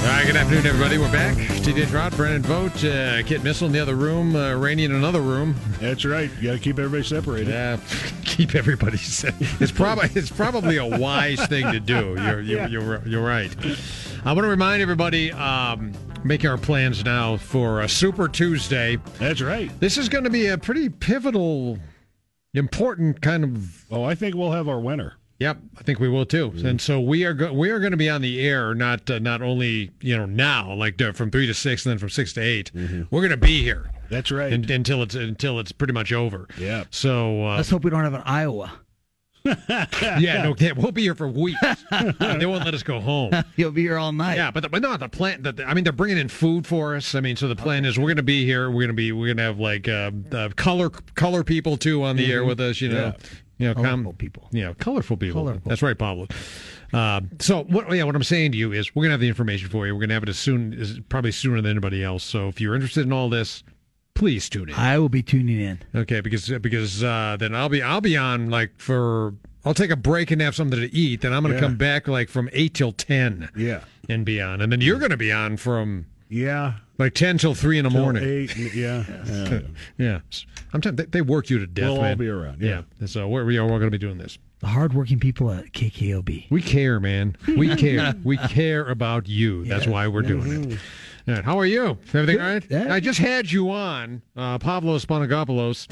All right, good afternoon, everybody. We're back. TJ Trott, Brennan Vogt, Kit Missile in the other room, Rainey in another room. That's right. You got to keep everybody separated. Yeah, keep everybody separated. It's probably a wise thing to do. You're right. I want to remind everybody, making our plans now for Super Tuesday. That's right. This is going to be a pretty pivotal, important kind of. Oh, I think we'll have our winner. Yep, I think we will too. And so we are going to be on the air not only now, like from 3 to 6 and then from 6 to 8. We're going to be here. That's right. Until it's pretty much over. Yeah. So let's hope we don't have an Iowa. Yeah, no, we'll be here for weeks. They won't let us go home. You'll be here all night. Yeah, but no, the plan. They're bringing in food for us. I mean, so the plan is we're going to be here. We're going to have like color people too on the air with us. Colorful people. Yeah, colorful people. Colorful. That's right, Pablo. So what I'm saying to you is we're going to have the information for you. We're going to have it probably sooner than anybody else. So if you're interested in all this, please tune in. I will be tuning in. Okay, because then I'll be on I'll take a break and have something to eat. Then I'm going to come back like from 8 till 10. Yeah. And be on. And then you're going to be on from 10 till 3 in the morning. 8, yeah. Yeah. Sometimes they work you to death, We'll man. all be around. Yeah. So we're going to be doing this. The hardworking people at KKOB. We care, man. We care. We care about you. That's why we're doing it. All right. How are you? Everything all right? Yeah. I just had you on, Pavlos Panagopoulos,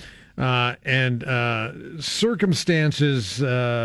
and circumstances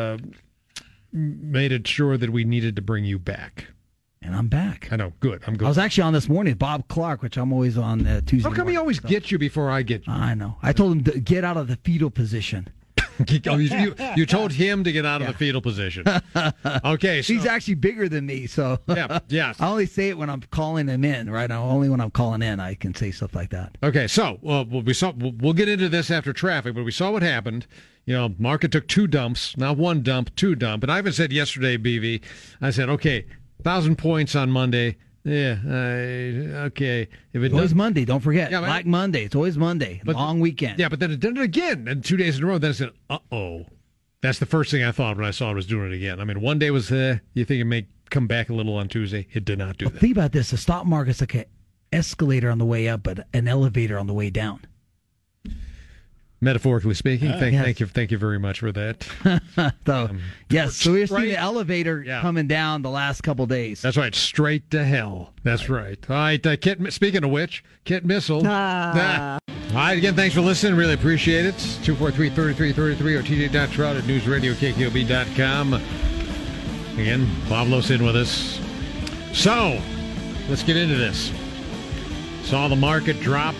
made it sure that we needed to bring you back. And I'm back. I know. Good. I'm good. I was actually on this morning with Bob Clark, which I'm always on Tuesday. How come he always gets you before I get you? I know. I told him to get out of the fetal position. You told him to get out of the fetal position. Okay. So, he's actually bigger than me, so yeah. I only say it when I'm calling him in, right? Only when I'm calling in I can say stuff like that. Okay, so we'll get into this after traffic, but we saw what happened. Market took 2 dumps, not 1 dump, 2 dump. And I even said yesterday, BV, I said, okay, 1,000 points on Monday. Yeah, okay. If it always Monday, don't forget. Yeah, Black Monday. It's always Monday. Long weekend. Yeah, but then it did it again, and 2 days in a row. Then I said, uh-oh. That's the first thing I thought when I saw it was doing it again. I mean, one day was, you think it may come back a little on Tuesday. It did not do that. Think about this. The stock market's like an escalator on the way up, but an elevator on the way down. Metaphorically speaking, thank you very much for that. So we've seen the elevator coming down the last couple days. That's right, straight to hell. That's right. All right, Kit. Speaking of which, Kit Missile. All right, again, thanks for listening. Really appreciate it. 243-3333 or TJ.Trott at newsradiokkob.com. Again, Pavlos in with us. So, let's get into this. Saw the market drop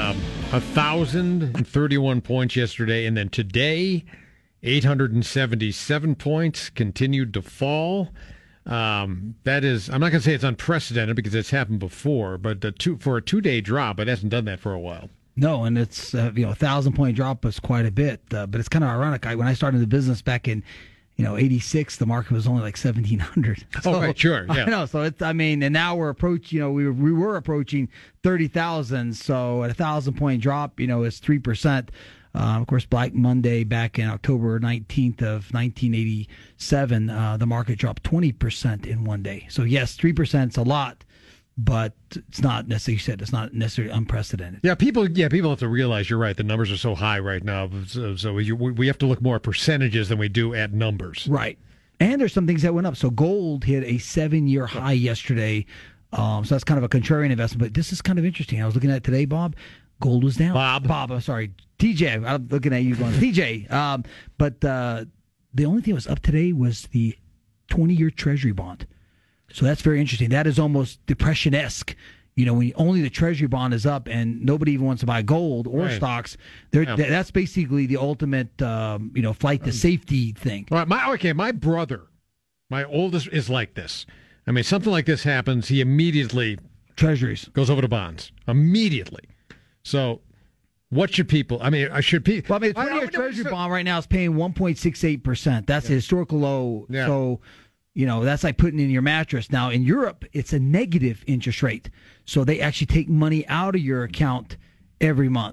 1,031 points yesterday, and then today, 877 points, continued to fall. That is, I'm not going to say it's unprecedented because it's happened before, but for a 2-day drop, it hasn't done that for a while. No, and it's 1,000-point drop was quite a bit, but it's kind of ironic. When I started the business back in 86, the market was only like 1,700. So, right, sure, yeah. I know, so it's, and now we're approaching, we were approaching 30,000. So at 1,000-point drop, it's 3%. Of course, Black Monday back in October 19th of 1987, the market dropped 20% in one day. So yes, 3% is a lot, but it's not necessarily, it's not necessarily unprecedented. Yeah, people have to realize you're right. The numbers are so high right now, so we have to look more at percentages than we do at numbers. Right. And there's some things that went up. So gold hit a 7-year high yesterday. So that's kind of a contrarian investment. But this is kind of interesting. I was looking at it today, Bob. Gold was down. Bob, I'm sorry. TJ, I'm looking at you going, TJ. But the only thing that was up today was the 20-year Treasury bond. So that's very interesting. That is almost depression-esque. When only the Treasury bond is up and nobody even wants to buy gold or stocks. That's basically the ultimate, flight to safety thing. All right, my brother, my oldest, is like this. I mean, something like this happens, he immediately Treasuries goes over to bonds immediately. So, what should people? I mean, should people? Well, the 20-year Treasury bond right now is paying 1.68%. That's a historical low. Yeah. So, that's like putting in your mattress. Now, in Europe, it's a negative interest rate. So they actually take money out of your account every month.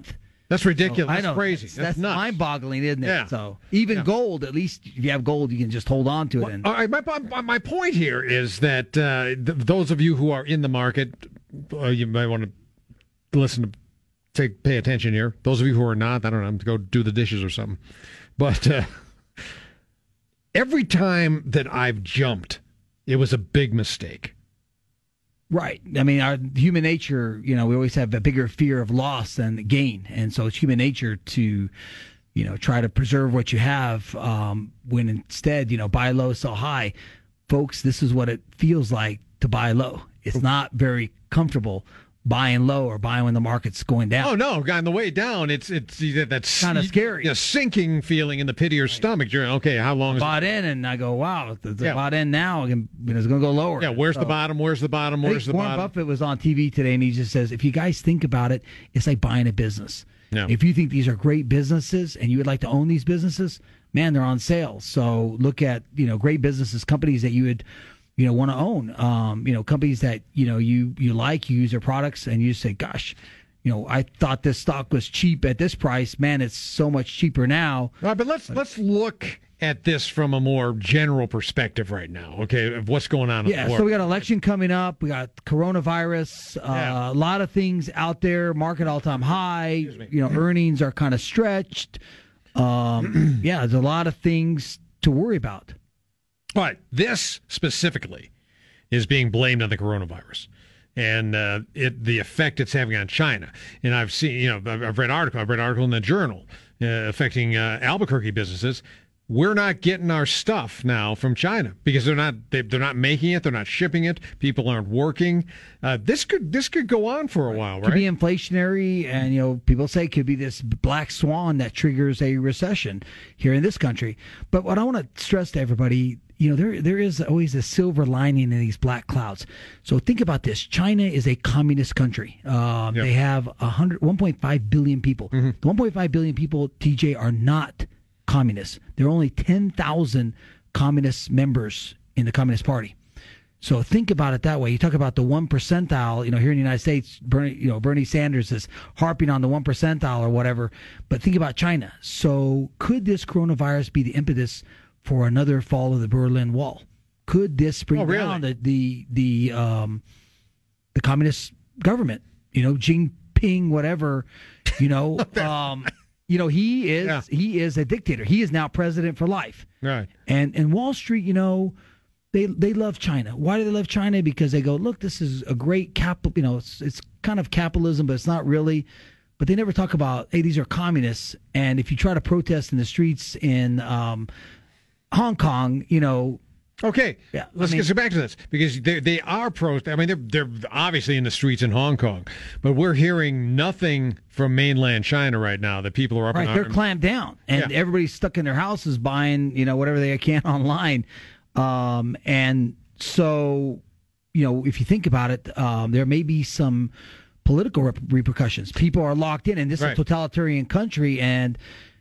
That's ridiculous. I know. That's crazy. That's nuts. mind-boggling, isn't it? Yeah. So even gold, at least if you have gold, you can just hold on to it. All right, my point here is that those of you who are in the market, you might want to pay attention here. Those of you who are not, I don't know, go do the dishes or something. But every time that I've jumped, it was a big mistake. Right. I mean, our human nature, we always have a bigger fear of loss than gain. And so it's human nature to, try to preserve what you have when instead, buy low, sell high. Folks, this is what it feels like to buy low. It's not very comfortable buying low or buying when the market's going down. Oh, no. On the way down, it's that's kind of scary. A sinking feeling in the pit of your stomach. You're, okay, how long is bought in, and I go, wow, it's bought in now. It's going to go lower. Yeah, where's the bottom? Where's the bottom? Where's the Warren bottom? Buffett was on TV today, and he just says, if you guys think about it, it's like buying a business. Yeah. If you think these are great businesses and you would like to own these businesses, man, they're on sale. So look at, great businesses, companies that you would want to own, companies that, you like, you use their products, and you just say, gosh, I thought this stock was cheap at this price. Man, it's so much cheaper now. All right, but let's look at this from a more general perspective right now, okay, of what's going on in the world. So we got election coming up. We got coronavirus, a lot of things out there, market all-time high. Earnings are kind of stretched. There's a lot of things to worry about. All right, this specifically is being blamed on the coronavirus and the effect it's having on China. And I've seen, I've read article in the Journal affecting Albuquerque businesses. We're not getting our stuff now from China because they're not making it, they're not shipping it. People aren't working. This could go on for a while, right? Could be inflationary, and people say it could be this black swan that triggers a recession here in this country. But what I want to stress to everybody, there is always a silver lining in these black clouds. So think about this. China is a communist country. They have 1.5 billion people. Mm-hmm. The 1.5 billion people, TJ, are not communists. There are only 10,000 communist members in the Communist Party. So think about it that way. You talk about the 1 percentile, here in the United States, Bernie Sanders is harping on the 1 percentile or whatever. But think about China. So could this coronavirus be the impetus for another fall of the Berlin Wall? Could this bring down the communist government? Jinping, whatever. He is a dictator. He is now president for life. Right. And Wall Street, they love China. Why do they love China? Because they go, look, this is a great it's kind of capitalism, but it's not really. But they never talk about, hey, these are communists. And if you try to protest in the streets in Hong Kong, Okay, let's get back to this because they are they're obviously in the streets in Hong Kong, but we're hearing nothing from mainland China right now that people are up in arms. They're clamped down, and everybody's stuck in their houses buying whatever they can online, and so if you think about it, there may be some political repercussions. People are locked in, and this is a totalitarian country, and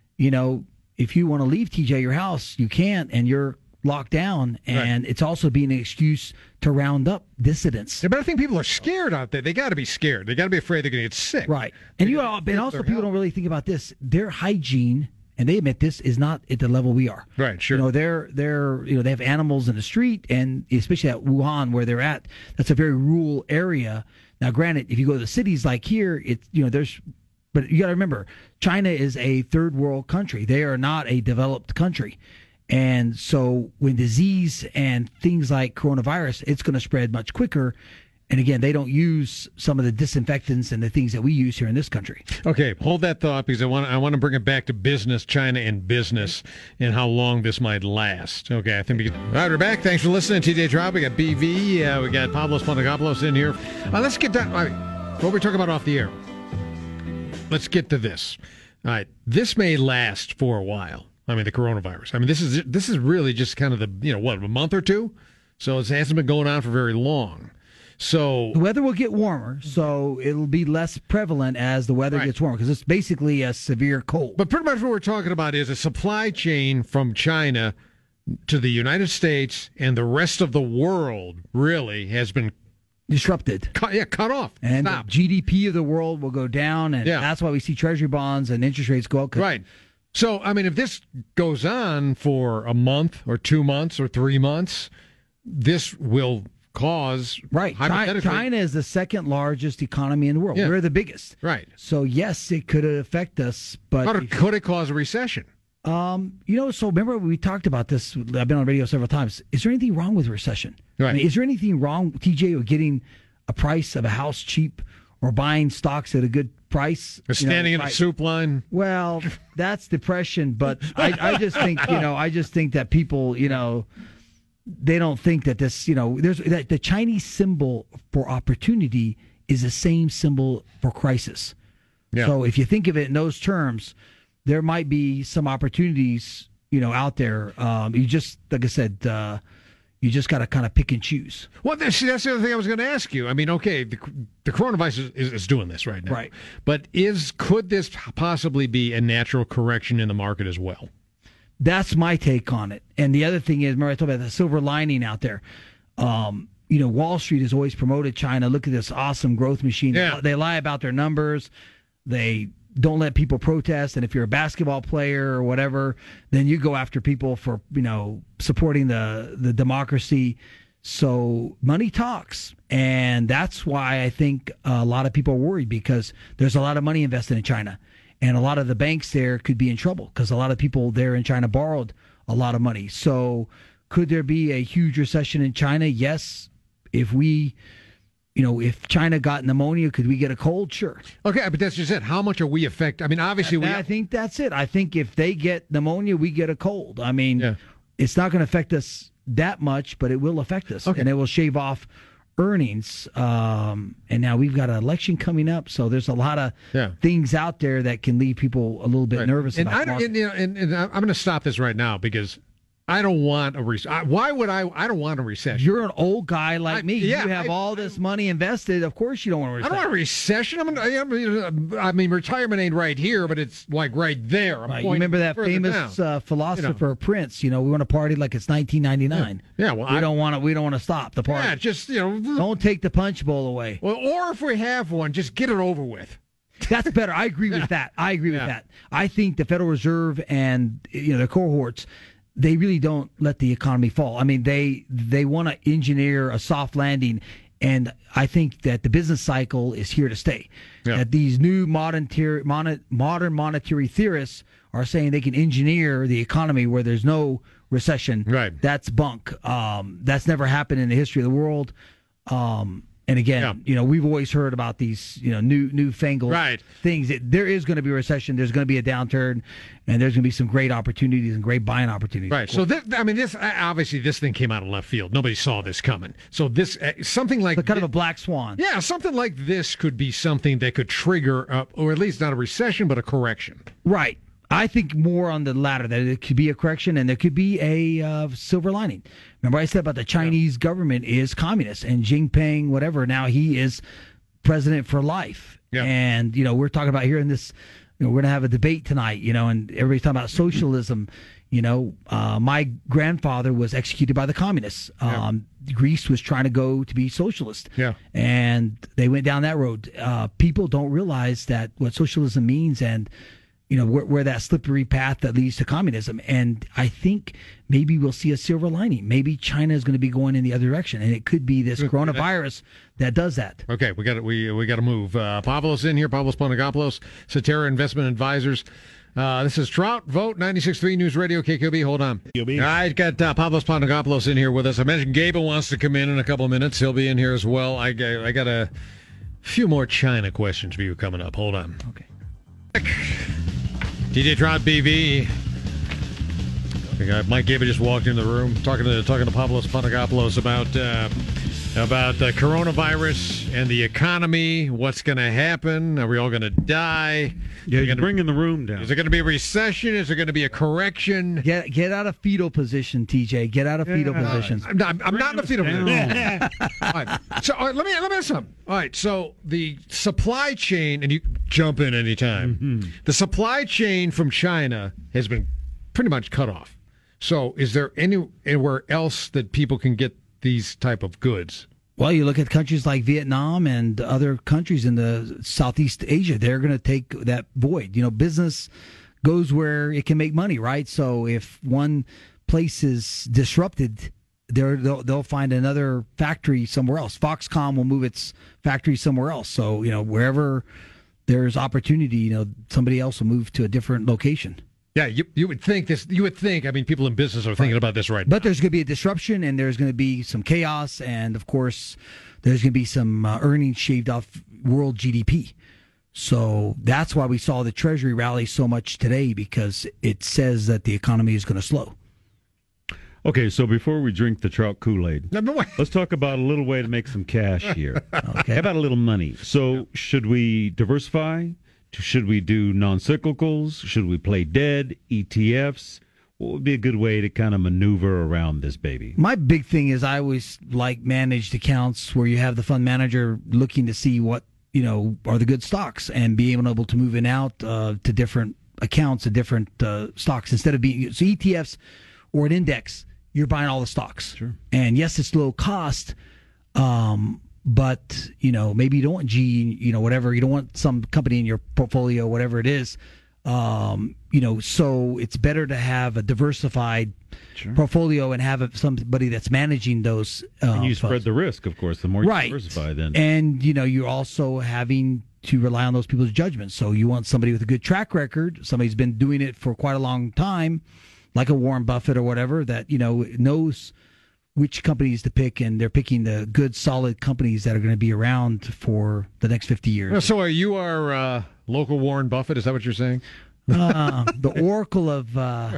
if you want to leave your house, you can't, and you're locked down, and it's also being an excuse to round up dissidents. Yeah, but I think people are scared out there. They got to be scared. They got to be afraid they're going to get sick. Right. And also people don't really think about this. Their hygiene, and they admit this, is not at the level we are. Right. Sure. They're they have animals in the street, and especially at Wuhan where they're at, that's a very rural area. Now, granted, if you go to the cities like here, it's but you got to remember, China is a third world country. They are not a developed country. And so when disease and things like coronavirus, it's going to spread much quicker. And again, they don't use some of the disinfectants and the things that we use here in this country. Okay, hold that thought because I want to bring it back to business, China and business, and how long this might last. Okay, I think all right, we're back. Thanks for listening. TJ Trout, we got BV, we got Pavlos Pontigopoulos in here. Let's get down. All right, what we're talking about off the air. Let's get to this. All right, this may last for a while. The coronavirus. This is really just kind of a month or two? So it hasn't been going on for very long. So the weather will get warmer, so it'll be less prevalent as the weather gets warmer because it's basically a severe cold. But pretty much what we're talking about is a supply chain from China to the United States and the rest of the world really has been disrupted. Cut off. And Stop. the GDP of the world will go down, and that's why we see treasury bonds and interest rates go up. Right. So, I mean, if this goes on for a month or 2 months or 3 months, this will cause... Right. China is the second largest economy in the world. Yeah. We're the biggest. Right. So, yes, it could affect us. But could it cause a recession? So remember we talked about this. I've been on radio several times. Is there anything wrong with recession? Right. I mean, is there anything wrong, TJ, with getting a price of a house cheap or buying stocks at a good price? Or standing in a soup line? Well, that's depression. But I just think, that people, they don't think that this, there's that the Chinese symbol for opportunity is the same symbol for crisis. Yeah. So if you think of it in those terms, there might be some opportunities, out there. You just, like I said, you just got to kind of pick and choose. Well, that's the other thing I was going to ask you. I mean, okay, the coronavirus is doing this right now. Right. But could this possibly be a natural correction in the market as well? That's my take on it. And the other thing is, remember I talked about the silver lining out there. Wall Street has always promoted China. Look at this awesome growth machine. Yeah. They lie about their numbers. They don't let people protest, and if you're a basketball player or whatever, then you go after people for supporting the democracy. So money talks, and that's why I think a lot of people are worried, because there's a lot of money invested in China, and a lot of the banks there could be in trouble because a lot of people there in China borrowed a lot of money. So could there be a huge recession in China? Yes. If China got pneumonia, could we get a cold? Sure. Okay, but that's just it. How much are we affected? I mean, obviously I think that's it. I think if they get pneumonia, we get a cold. I mean, It's not going to affect us that much, but it will affect us. Okay. And it will shave off earnings. And now we've got an election coming up, so there's a lot of things out there that can leave people a little bit nervous. And I'm going to stop this right now because I don't want a recession. Why would I? I don't want a recession. You're an old guy like me. You have all this money invested. Of course, you don't want a recession. I don't want a recession. I mean, retirement ain't right here, but it's like right there. Right. You remember that famous philosopher Prince? We want to party like it's 1999. Yeah. Well, we don't want to stop the party. Yeah. Just don't take the punch bowl away. Well, or if we have one, just get it over with. That's better. I agree with that. With that. I think the Federal Reserve and their cohorts, they really don't let the economy fall. I mean, they want to engineer a soft landing, and I think that the business cycle is here to stay. Yeah. That these new modern monetary theorists are saying they can engineer the economy where there's no recession. Right. That's bunk. That's never happened in the history of the world. And again, we've always heard about these, newfangled things. There is going to be a recession. There's going to be a downturn, and there's going to be some great opportunities and great buying opportunities. Right. So this obviously this thing came out of left field. Nobody saw this coming. So this something like kind of a black swan. Yeah, something like this could be something that could trigger, or at least not a recession, but a correction. Right. I think more on the latter, that it could be a correction and there could be a silver lining. Remember I said about the Chinese government is communist, and Jinping, whatever, now he is president for life. Yeah. And, we're talking about here in this, we're going to have a debate tonight, and everybody's talking about socialism. My grandfather was executed by the communists. Greece was trying to go to be socialist. Yeah. And they went down that road. People don't realize that what socialism means, and where that slippery path that leads to communism. And I think maybe we'll see a silver lining. Maybe China is going to be going in the other direction, and it could be this coronavirus that does that. Okay, we got to move. Pavlos in here. Pavlos Panagopoulos, Cetera Investment Advisors. This is Trout Vote 96.3 News Radio KQB. Hold on. All right, got Pavlos Panagopoulos in here with us. I mentioned Gable wants to come in a couple of minutes. He'll be in here as well. I got a few more China questions for you coming up. Hold on. Okay. DJ Trout BV. Mike Gable just walked in the room talking to Pavlos Panagopoulos about the coronavirus and the economy. What's going to happen? Are we all going to die? Yeah, you're bringing the room down. Is it going to be a recession? Is there going to be a correction? Get out of fetal position, TJ. Get out of fetal position. I'm not in the fetal position. All right. So let me ask something. All right. So the supply chain, and you jump in anytime. Mm-hmm. The supply chain from China has been pretty much cut off. So is there anywhere else that people can get these type of goods? Well, you look at countries like Vietnam and other countries in the Southeast Asia, they're going to take that void. Business goes where it can make money, right? So if one place is disrupted, they'll find another factory somewhere else. Foxconn will move its factory somewhere else. So, wherever there's opportunity, somebody else will move to a different location. Yeah, you would think this. You would think. I mean, people in business are thinking about this right now. But there's going to be a disruption, and there's going to be some chaos, and of course, there's going to be some earnings shaved off world GDP. So that's why we saw the Treasury rally so much today, because it says that the economy is going to slow. Okay, so before we drink the Trout Kool-Aid, let's talk about a little way to make some cash here. Okay. How about a little money? So should we diversify? Should we do non-cyclicals? Should we play dead, ETFs? What would be a good way to kind of maneuver around this baby? My big thing is I always like managed accounts where you have the fund manager looking to see what, are the good stocks and being able to move in out to different accounts of different stocks instead of being so ETFs or an index. You're buying all the stocks. Sure. And yes, it's low cost, but, maybe you don't want whatever. You don't want some company in your portfolio, whatever it is. So it's better to have a diversified portfolio and have somebody that's managing those and you funds. spread the risk, of course. The more you diversify, then. And, you're also having to rely on those people's judgment. So you want somebody with a good track record, somebody who's been doing it for quite a long time, like a Warren Buffett or whatever, that, knows which companies to pick, and they're picking the good, solid companies that are going to be around for the next 50 years. So are you our local Warren Buffett? Is that what you're saying? The Oracle of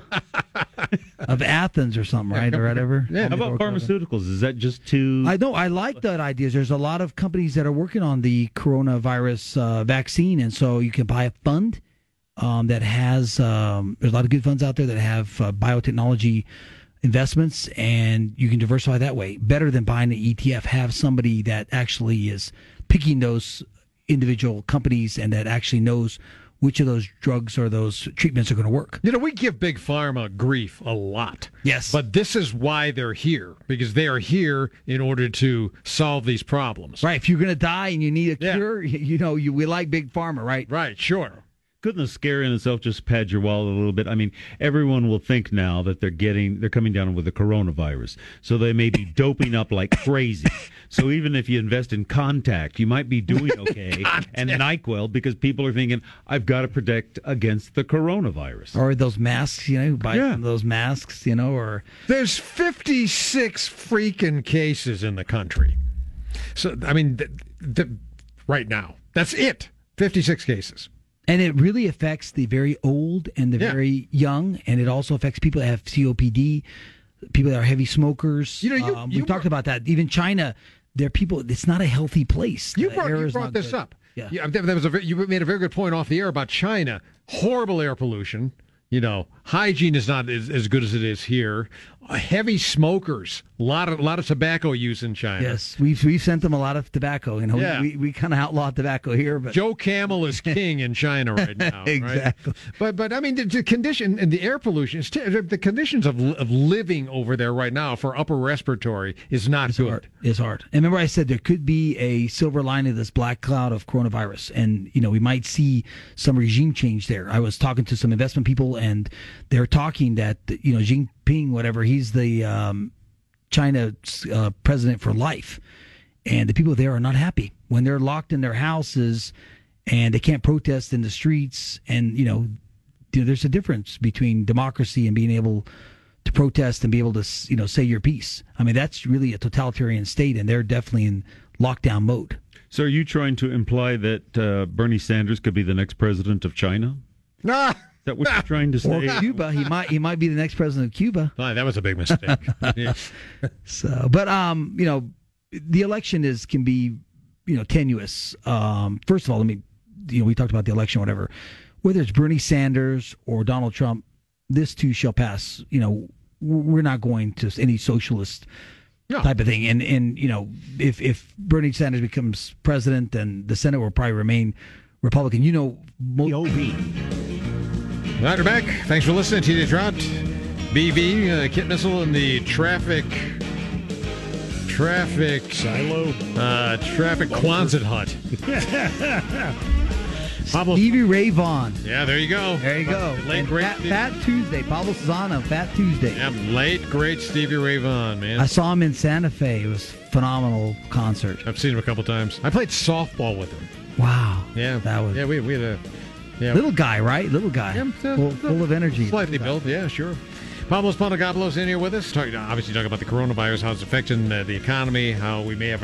Athens or something, right? Or whatever. Yeah. How about pharmaceuticals? Is that just too... I like that idea. There's a lot of companies that are working on the coronavirus vaccine, and so you can buy a fund that has... there's a lot of good funds out there that have biotechnology investments, and you can diversify that way. Better than buying an ETF. Have somebody that actually is picking those individual companies and that actually knows which of those drugs or those treatments are going to work. We give Big Pharma grief a lot. Yes. But this is why they're here, because they are here in order to solve these problems. Right. If you're going to die and you need a cure, we like Big Pharma, right? Right, sure. Couldn't the scare in itself just pad your wallet a little bit? I mean, everyone will think now that they're coming down with the coronavirus, so they may be doping up like crazy. So even if you invest in Contact, you might be doing okay, and NyQuil, because people are thinking, I've got to protect against the coronavirus. Or those masks, buy some of those masks, or... There's 56 freaking cases in the country. So, I mean, right now, that's it. 56 cases. And it really affects the very old and the very young, and it also affects people that have COPD, people that are heavy smokers. We talked about that. Even China, there are people. It's not a healthy place. You brought this up. Yeah, you made a very good point off the air about China. Horrible air pollution. Hygiene is not as good as it is here. Heavy smokers, a lot of tobacco use in China. Yes, we've sent them a lot of tobacco. We kind of outlaw tobacco here, but Joe Camel is king in China right now. Exactly. Right? But I mean the condition and the air pollution, the conditions of living over there right now for upper respiratory is not good. It's hard. And remember, I said there could be a silver lining of this black cloud of coronavirus, and we might see some regime change there. I was talking to some investment people, and they're talking that Xi Jinping, whatever, he's the China president for life, and the people there are not happy when they're locked in their houses and they can't protest in the streets. And there's a difference between democracy and being able to protest and be able to say your piece. I mean, that's really a totalitarian state, and they're definitely in lockdown mode. So are you trying to imply that Bernie Sanders could be the next president of China? Nah. Is that what you're trying to say? Or Cuba. He might be the next president of Cuba. Oh, that was a big mistake. Yeah. So, but the election can be tenuous. First of all, we talked about the election, whatever. Whether it's Bernie Sanders or Donald Trump, this too shall pass. We're not going to any socialist type of thing. And if Bernie Sanders becomes president, then the Senate will probably remain Republican. All right, we're back. Thanks for listening. TJ Trout, BB, Kit Missile, and the traffic traffic Silo. Traffic Quonset hut. Pablo, Stevie Ray Vaughan. yeah, there you go. There you go. Late And great Fat Tuesday. Pablo Cezanne, Fat Tuesday. Yeah, late great Stevie Ray Vaughan, man. I saw him in Santa Fe. It was a phenomenal concert. I've seen him a couple times. I played softball with him. Wow. Yeah, That was we had a little guy, right? Little guy. Yeah, full of energy. Slightly built, yeah, sure. Pablos Panagopoulos in here with us. Obviously talking about the coronavirus, how it's affecting the economy, how we may have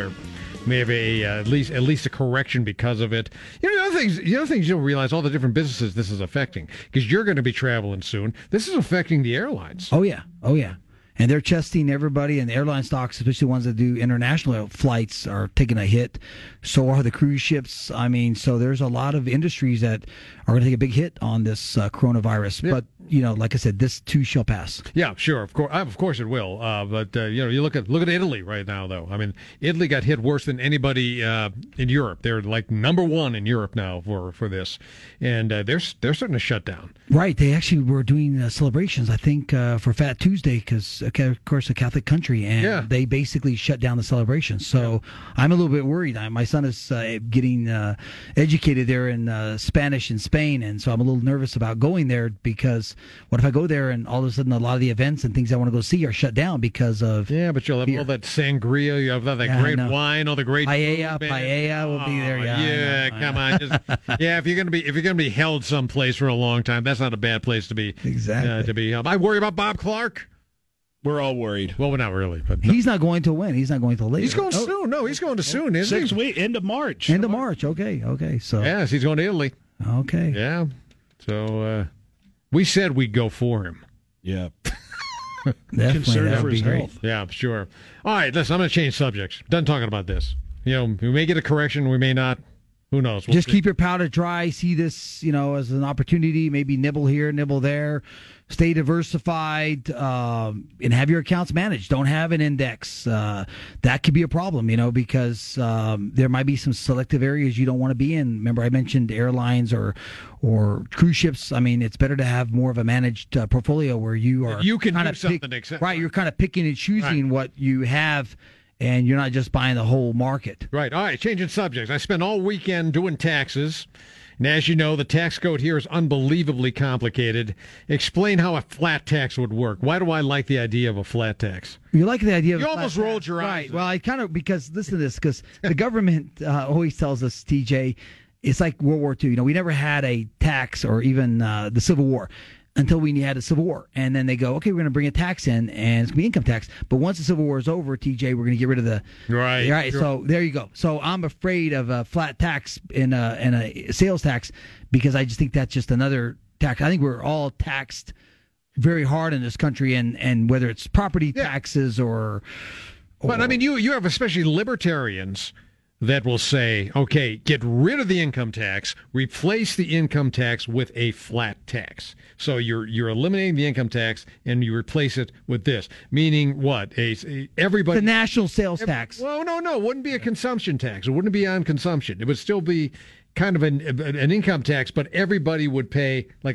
at least a correction because of it. The other things you'll realize, all the different businesses this is affecting, because you're going to be traveling soon. This is affecting the airlines. Oh yeah. And they're testing everybody, and the airline stocks, especially ones that do international flights, are taking a hit. So are the cruise ships. I mean, so there's a lot of industries that are going to take a big hit on this coronavirus. Yeah. But, like I said, this too shall pass. Yeah, sure. Of course it will. But you look at Italy right now, though. I mean, Italy got hit worse than anybody in Europe. They're like number one in Europe now for this, and they're starting to shut down. Right. They actually were doing celebrations, I think, for Fat Tuesday, because, of course, a Catholic country, and they basically shut down the celebrations. So I'm a little bit worried. My son is getting educated there in Spanish in Spain, and so I'm a little nervous about going there, because what if I go there and all of a sudden a lot of the events and things I want to go see are shut down because of but you'll have all that sangria, you have all that great wine, all the great paella will be there. Come on, if you're gonna be held someplace for a long time, that's not a bad place to be. Exactly. To be held. I worry about Bob Clark. We're all worried. Well, we're not really, but he's not going to win. He's not going to later. He's going soon. No, he's going to soon. Isn't 6 weeks, end of March. End of March. Okay. So yes, he's going to Italy. Okay. Yeah. So we said we'd go for him. Yeah. Definitely, Concerned that for would be his great. health. Yeah, sure. All right, listen, I'm going to change subjects. Done talking about this. We may get a correction, we may not. Who knows? Just keep your powder dry. See this, as an opportunity. Maybe nibble here, nibble there. Stay diversified, and have your accounts managed. Don't have an index. That could be a problem, because there might be some selective areas you don't want to be in. Remember, I mentioned airlines or cruise ships. I mean, it's better to have more of a managed portfolio where you can do something. Right, you're kind of picking and choosing what you have, and you're not just buying the whole market. Right. All right, changing subjects. I spent all weekend doing taxes. And as you know, the tax code here is unbelievably complicated. Explain how a flat tax would work. Why do I like the idea of a flat tax? You like the idea of You almost rolled your eyes. Right. Well, I kind of, because listen to this, because the government always tells us, TJ, it's like World War II. We never had a tax, or even the Civil War, until we had a Civil War. And then they go, okay, we're going to bring a tax in, and it's going to be income tax. But once the Civil War is over, TJ, we're going to get rid of the... Right. Right. Sure. So there you go. So I'm afraid of a flat tax in a sales tax, because I just think that's just another tax. I think we're all taxed very hard in this country, and whether it's property taxes or... But, I mean, you have especially libertarians that will say, okay, get rid of the income tax, replace the income tax with a flat tax. So you're eliminating the income tax and you replace it with this. Meaning what? Everybody... The national sales tax. Well, no, it wouldn't be a consumption tax. It wouldn't be on consumption. It would still be kind of an income tax, but everybody would pay like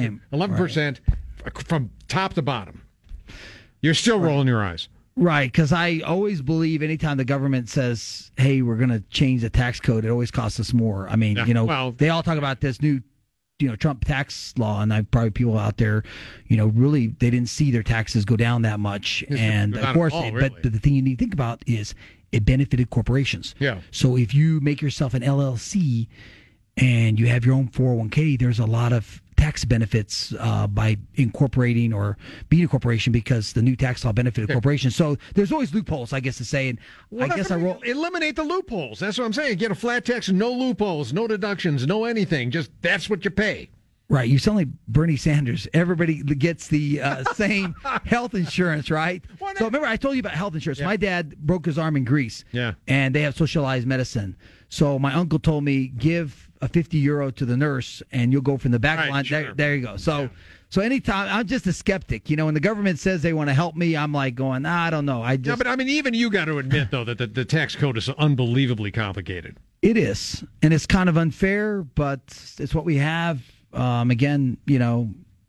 11% from top to bottom. You're still rolling your eyes. Right, because I always believe anytime the government says, hey, we're going to change the tax code, it always costs us more. I mean, they all talk about this new, Trump tax law, and I've probably people out there, really, they didn't see their taxes go down that much. And of course, but the thing you need to think about is it benefited corporations. Yeah. So if you make yourself an LLC and you have your own 401k, there's a lot of tax benefits by incorporating or being a corporation, because the new tax law benefited corporations. So there's always loopholes, I guess, to say. And eliminate the loopholes. That's what I'm saying. Get a flat tax, no loopholes, no deductions, no anything. Just that's what you pay. Right. You sound like Bernie Sanders. Everybody gets the same health insurance, right? So remember, I told you about health insurance. Yeah. My dad broke his arm in Greece. Yeah. And they have socialized medicine. So my uncle told me, give a €50 to the nurse and you'll go from the back line. Sure. There you go. So anytime, I'm just a skeptic. When the government says they want to help me, I'm like going, I don't know. But I mean, even you got to admit, though, that the tax code is unbelievably complicated. It is. And it's kind of unfair, but it's what we have. Again,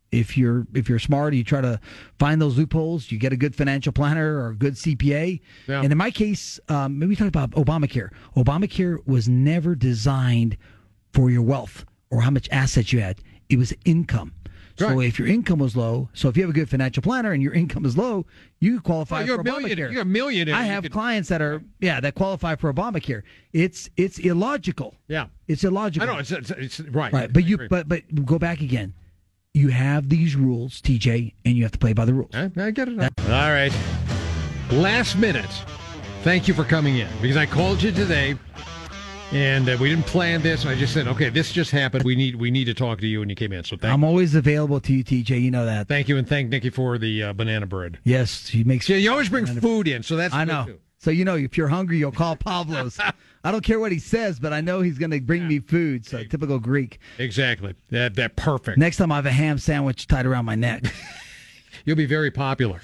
If you're smart, you try to find those loopholes. You get a good financial planner or a good CPA. Yeah. And in my case, maybe we talk about Obamacare. Obamacare was never designed for your wealth or how much assets you had. It was income. So right. If your income was low, so if you have a good financial planner and your income is low, you qualify for Obamacare. You're a millionaire. I have clients that qualify for Obamacare. It's illogical. Yeah, it's illogical. I know it's right. Right, but go back again. You have these rules, TJ, and you have to play by the rules. I get it. All right. Last minute. Thank you for coming in because I called you today. And we didn't plan this. I just said, okay, this just happened. We need to talk to you, and you came in. So I'm always available to you, TJ. You know that. Thank you, and thank Nikki for the banana bread. Yes, she makes. Yeah, you always bring food in, so that's. I know. Too. So if you're hungry, you'll call Pavlos. I don't care what he says, but I know he's going to bring me food. So typical Greek. Exactly. That perfect. Next time I have a ham sandwich tied around my neck. You'll be very popular.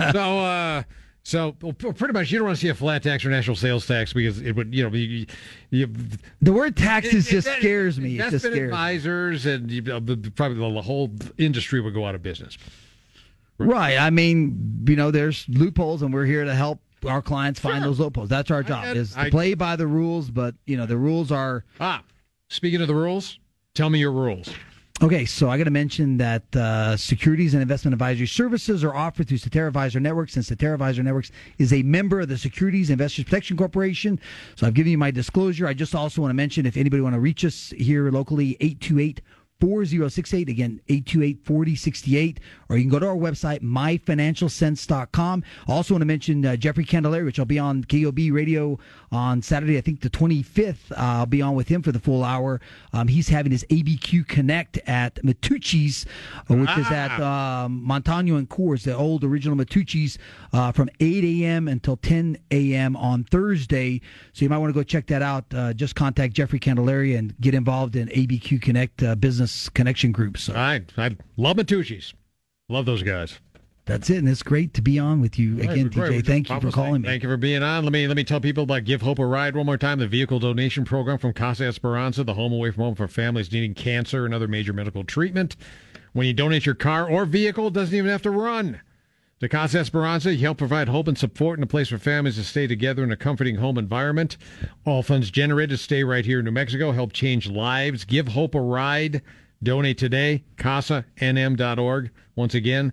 So pretty much, you don't want to see a flat tax or national sales tax because it would, the word taxes just scares me. It just scares advisors and probably the whole industry would go out of business. Right. I mean, there's loopholes, and we're here to help our clients find those loopholes. That's our job, is to play by the rules. But the rules are. Speaking of the rules, tell me your rules. Okay, so I got to mention that securities and investment advisory services are offered through Cetera Advisor Networks, and Cetera Advisor Networks is a member of the Securities Investors Protection Corporation. So I've given you my disclosure. I just also want to mention, if anybody want to reach us here locally, 828-4068, again, 828-4068, or you can go to our website, myfinancialsense.com. I also want to mention Jeffrey Candelaria, which I'll be on KOB Radio on Saturday, I think the 25th. I'll be on with him for the full hour. He's having his ABQ Connect at Matucci's, which is at Montano and Coors, the old original Matucci's, from 8 a.m. until 10 a.m. on Thursday. So you might want to go check that out. Just contact Jeffrey Candelaria and get involved in ABQ Connect business connection groups. So. I love Matucci's. Love those guys. That's it, and it's great to be on with you again, TJ. Thank you for calling me. Thank you for being on. Let me tell people about Give Hope a Ride one more time, the vehicle donation program from Casa Esperanza, the home away from home for families needing cancer and other major medical treatment. When you donate your car or vehicle, it doesn't even have to run. To Casa Esperanza, you help provide hope and support in a place for families to stay together in a comforting home environment. All funds generated stay right here in New Mexico, help change lives. Give Hope a Ride. Donate today, casanm.org. Once again,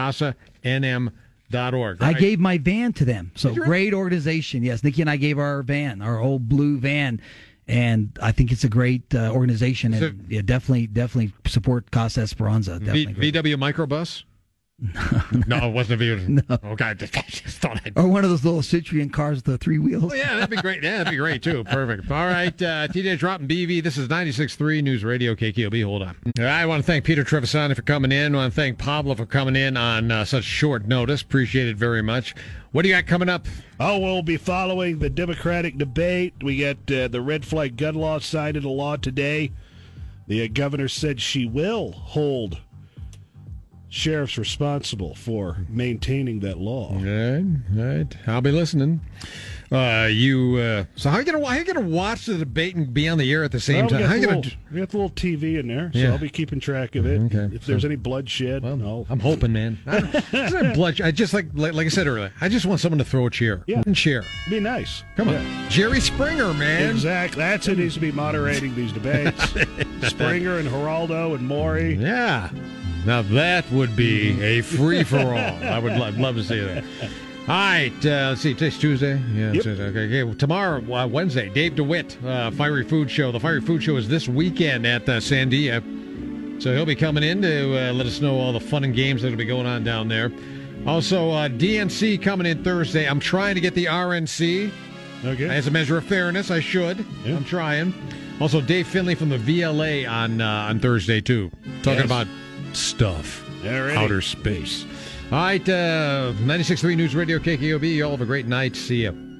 casanm.org. I gave my van to them. So great organization. Yes, Nikki and I gave our van, our old blue van, and I think it's a great organization. And definitely support Casa Esperanza. VW microbus? No, it wasn't a VW. No. Okay, I just thought or one of those little Citroen cars with the three wheels. Oh, yeah, that'd be great. Yeah, that'd be great, too. Perfect. All right, TJ Drop and BV. This is 96.3 News Radio KKOB. Hold on. I want to thank Peter Trevisani for coming in. I want to thank Pablo for coming in on such short notice. Appreciate it very much. What do you got coming up? Oh, we'll be following the Democratic debate. We got the red flag gun law signed into law today. The governor said she will hold sheriffs responsible for maintaining that law. All right. I'll be listening. So how are you gonna watch the debate and be on the air at the same time? We got the little TV in there, so I'll be keeping track of it. Okay. If there's any bloodshed, I'm hoping, man. I just like I said earlier, I just want someone to throw a chair. Yeah. And share. Be nice. Come on. Jerry Springer, man. Exactly. That's who needs to be moderating these debates. Springer and Geraldo and Maury. Yeah. Now that would be a free-for-all. I would love to see that. All right, let's see. Today's Tuesday. Yeah. Yep. Okay. Well, tomorrow, Wednesday, Dave DeWitt, Fiery Food Show. The Fiery Food Show is this weekend at Sandia. So he'll be coming in to let us know all the fun and games that will be going on down there. Also, DNC coming in Thursday. I'm trying to get the RNC. Okay. As a measure of fairness, I should. Yeah. I'm trying. Also, Dave Finley from the VLA on Thursday, too. Talking about stuff. Outer space. All right, 96.3 News Radio KKOB. You all have a great night. See ya.